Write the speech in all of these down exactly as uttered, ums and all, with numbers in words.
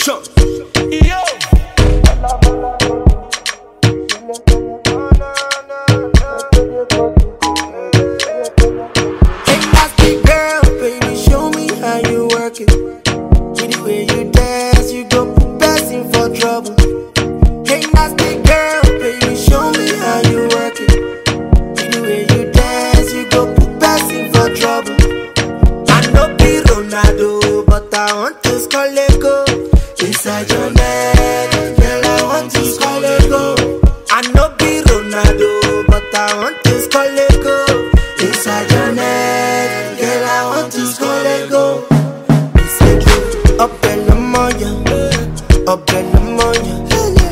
Show. Yo. Hey, nasty girl, baby, show me how you work it. With the way you dance, you go put person for trouble. Hey, nasty girl, baby, show me how you work it. With the way you dance, you go put person for trouble. I know be Ronaldo, but I want to score a goal inside your neck. Girl, I want to score a goal. I know be Ronaldo, but I want to score a goal inside your neck. Girl, I want to score a goal. It's a goal. Up in the morning, up in the morning.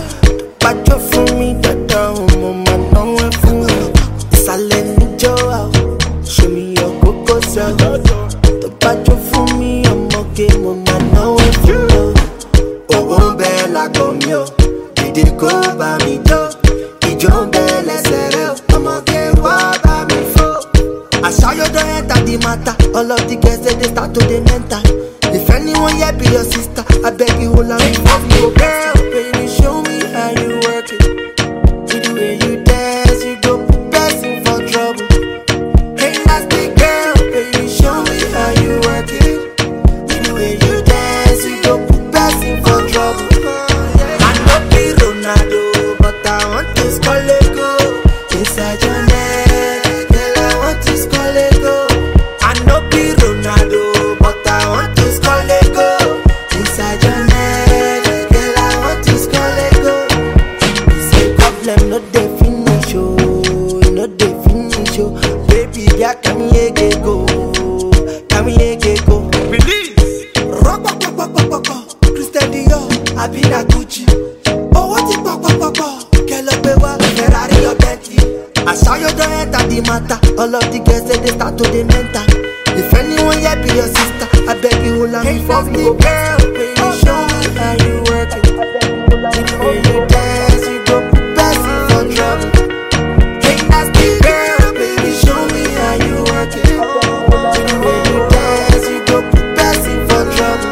But you for me, that down, mama, no way for me. It's a lenny Joe. Show me your cocoa self. The battle for me, I'm okay, mama, no way for me. Oh, bella comio, did go by me, though. Ijo bella sereo, I'm okay, what by me for? I saw you don't enter the matter. All of the girls say they start to the mental. If anyone here be your sister, I beg you, hold on me for me, girl. Baby, show me how you work it. With the way you dance, you go put person for trouble. Hey, nasty girl, baby, show me how you work it. With the way you dance, you go put person for trouble. I know be Ronaldo, but I want to score a goal inside your neck. Girl, I want to score a goal. I know be Ronaldo, but I want to score a goal inside your neck. Girl, I want to score a goal. It's a problem, not the finish, oh, not the finish, oh. Baby, yeah, come here, get go, come here, get go. Release. Rock, rock, rock, rock, rock, rock. Christian Dior, I be na Gucci. Oh, what it, rock, rock, rock, rock. Kelopewa, Ferrari or Bentley. I saw you don't enter the matter. All of the girls say they start to the mental. If anyone here be your sister, I beg you, hold on me for me, girl. Baby, show me how you work it. With the way you dance, you go put person for trouble. Hey, nasty girl, baby, show me how you work it. With the way you dance, you go put person for trouble.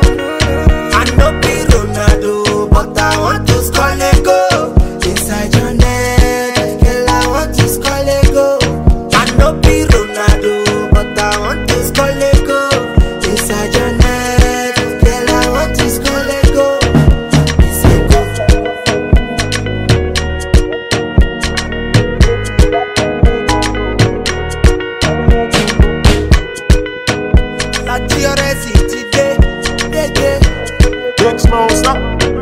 I know be Ronaldo, but I want to score a goal inside your neck. Girl, I want to score a goal. I know be Ronaldo, but I want to score a goal inside your neck. Girl, I want to score a goal. It's a goal. La T R S today, yeah, yeah. Big Smoke, stop.